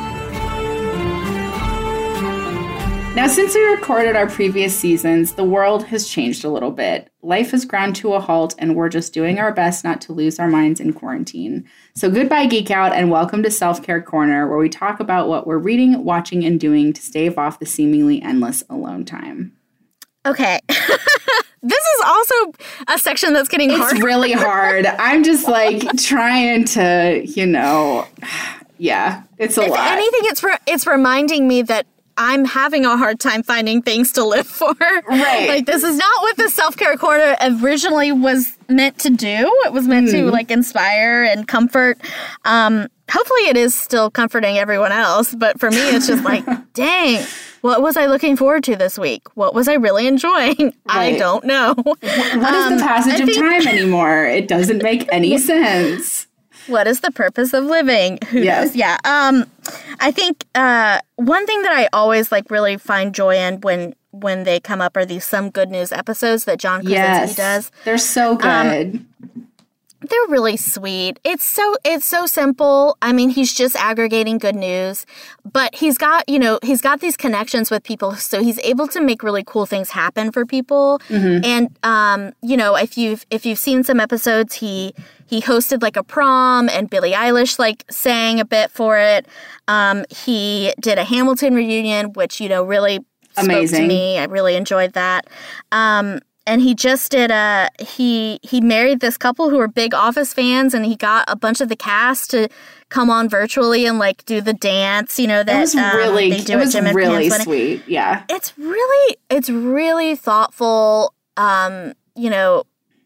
Now, since we recorded our previous seasons, the world has changed a little bit. Life has ground to a halt, and we're just doing our best not to lose our minds in quarantine. So goodbye, Geek Out, and welcome to Self-Care Corner, where we talk about what we're reading, watching, and doing to stave off the seemingly endless alone time. Okay. This is also a section that's getting hard. It's really hard. I'm just like trying to, you know, yeah, it's a if lot. anything, it's re- it's reminding me that I'm having a hard time finding things to live for. Right. Like, this is not what the Self-Care Corner originally was meant to do. It was meant mm. to, like, inspire and comfort. Um, hopefully it is still comforting everyone else. But for me, it's just like, dang, what was I looking forward to this week? What was I really enjoying? Right. I don't know. What is um, the passage I of think- time anymore? It doesn't make any sense. What is the purpose of living? Who Yes. knows? Yeah. Um, I think uh, one thing that I always like really find joy in when when they come up are these Some Good News episodes that John Krasinski Yes. does. They're so good. Um, They're really sweet. It's so it's so simple. I mean, he's just aggregating good news, but he's got, you know, he's got these connections with people, so he's able to make really cool things happen for people. Mm-hmm. And um, you know, if you've if you've seen some episodes, he he hosted like a prom, and Billie Eilish like sang a bit for it. Um, he did a Hamilton reunion, which, you know, really Amazing. spoke to me. I really enjoyed that. Um, And he just did a, he he married this couple who were big Office fans, and he got a bunch of the cast to come on virtually and like do the dance, you know, that It was really, um, they do it at was Jim and really Pam's wedding. sweet. Yeah. It's really, it's really thoughtful, um, you know,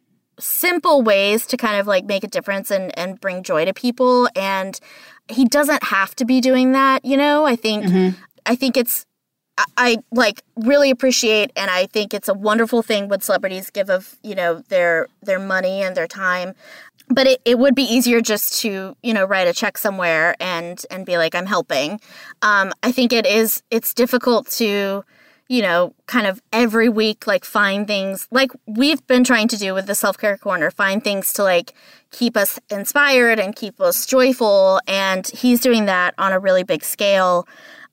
simple ways to kind of like make a difference and, and bring joy to people. And he doesn't have to be doing that, you know, I think, mm-hmm. I think it's, I, like really appreciate, and I think it's a wonderful thing when celebrities give of, you know, their their money and their time but it, it would be easier just to, you know, write a check somewhere and, and be like, I'm helping. Um, I think it is, it's difficult to, you know, kind of every week, like find things like we've been trying to do with the Self-Care Corner, find things to like keep us inspired and keep us joyful. And he's doing that on a really big scale.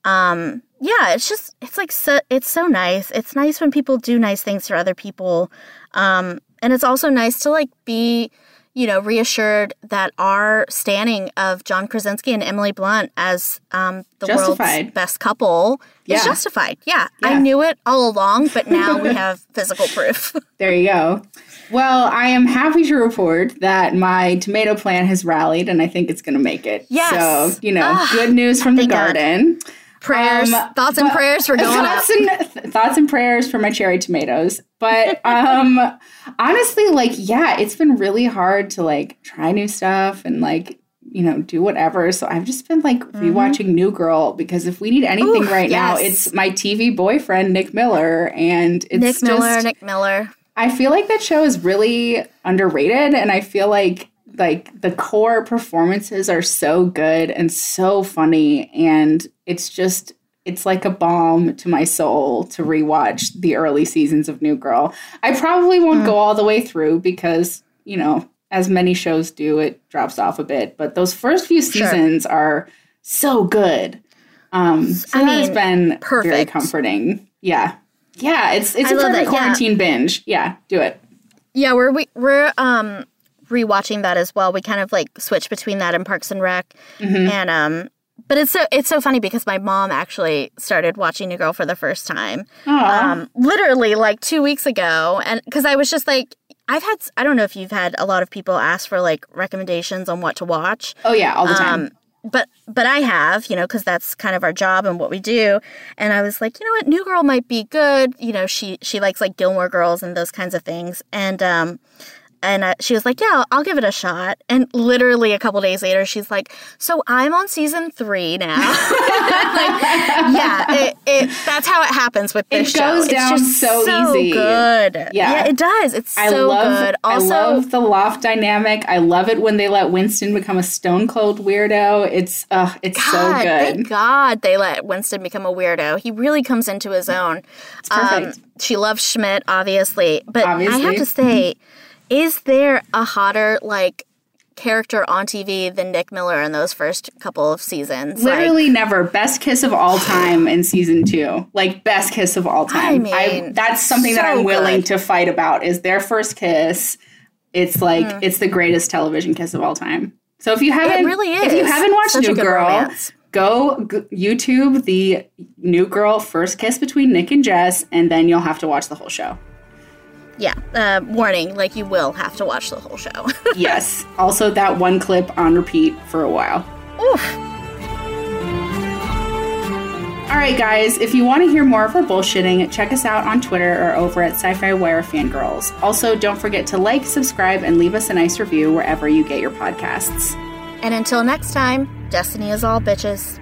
Um, yeah, it's just, it's like, so, it's so nice. It's nice when people do nice things for other people. Um, and it's also nice to like be, you know, reassured that our standing of John Krasinski and Emily Blunt as um, the justified. world's best couple yeah. is justified. Yeah, yeah, I knew it all along, but now we have physical proof. There you go. Well, I am happy to report that my tomato plant has rallied, and I think it's going to make it. Yes. So, you know, Ugh, good news from the God. garden. Prayers, um, thoughts and prayers for going thoughts up. And, th- thoughts and prayers for my cherry tomatoes. But um, honestly, like, yeah, it's been really hard to, like, try new stuff and, like, you know, do whatever. So I've just been, like, rewatching mm-hmm. New Girl because if we need anything Ooh, right yes. now, it's my T V boyfriend, Nick Miller. And it's Nick just, Miller, Nick Miller. I feel like that show is really underrated. And I feel like, like, the core performances are so good and so funny. And it's just, it's like a balm to my soul to rewatch the early seasons of New Girl. I probably won't mm. go all the way through because, you know, as many shows do, it drops off a bit. But those first few seasons sure. are so good. Um, so I that has mean, been perfect. very comforting. Yeah. Yeah, it's it's I a perfect that, quarantine yeah. binge. Yeah, do it. Yeah, we're we, we're um rewatching that as well. We kind of like switch between that and Parks and Rec, mm-hmm. and um, but it's so it's so funny because my mom actually started watching New Girl for the first time, Aww. um, literally like two weeks ago, and because I was just like, I've had I don't know if you've had a lot of people ask for like recommendations on what to watch. Oh yeah, all the time. Um, But but I have, you know, because that's kind of our job and what we do. And I was like, you know what, New Girl might be good. You know, she she likes like Gilmore Girls and those kinds of things. And um, and uh, she was like, yeah, I'll give it a shot. And literally a couple days later, she's like, so I'm on season three now. like, yeah, it, it that's how it happens with this it show. goes down it's just so, so easy. Good. Yeah. yeah, it does. It's I so love, good. Also, I love the loft dynamic. I love it when they let Winston become a stone cold weirdo. It's uh, it's God, so good. Thank God they let Winston become a weirdo. He really comes into his own. It's perfect. Um, she loves Schmidt, obviously, but obviously. I have to say, is there a hotter like character on T V than Nick Miller in those first couple of seasons? Literally like, never. Best kiss of all time in season two. Like best kiss of all time. I mean, I, that's something so that I'm willing good. to fight about. Is their first kiss? It's like Mm. it's the greatest television kiss of all time. So if you haven't, It really is. if you haven't watched Such a New good Girl, romance. go g- YouTube the New Girl first kiss between Nick and Jess, and then you'll have to watch the whole show. Yeah, uh, warning, like you will have to watch the whole show. Yes. Also, that one clip on repeat for a while. Oof. All right, guys, if you want to hear more of our bullshitting, check us out on Twitter or over at Sci-Fi Wire Fangirls. Also, don't forget to like, subscribe, and leave us a nice review wherever you get your podcasts. And until next time, Destiny is all bitches.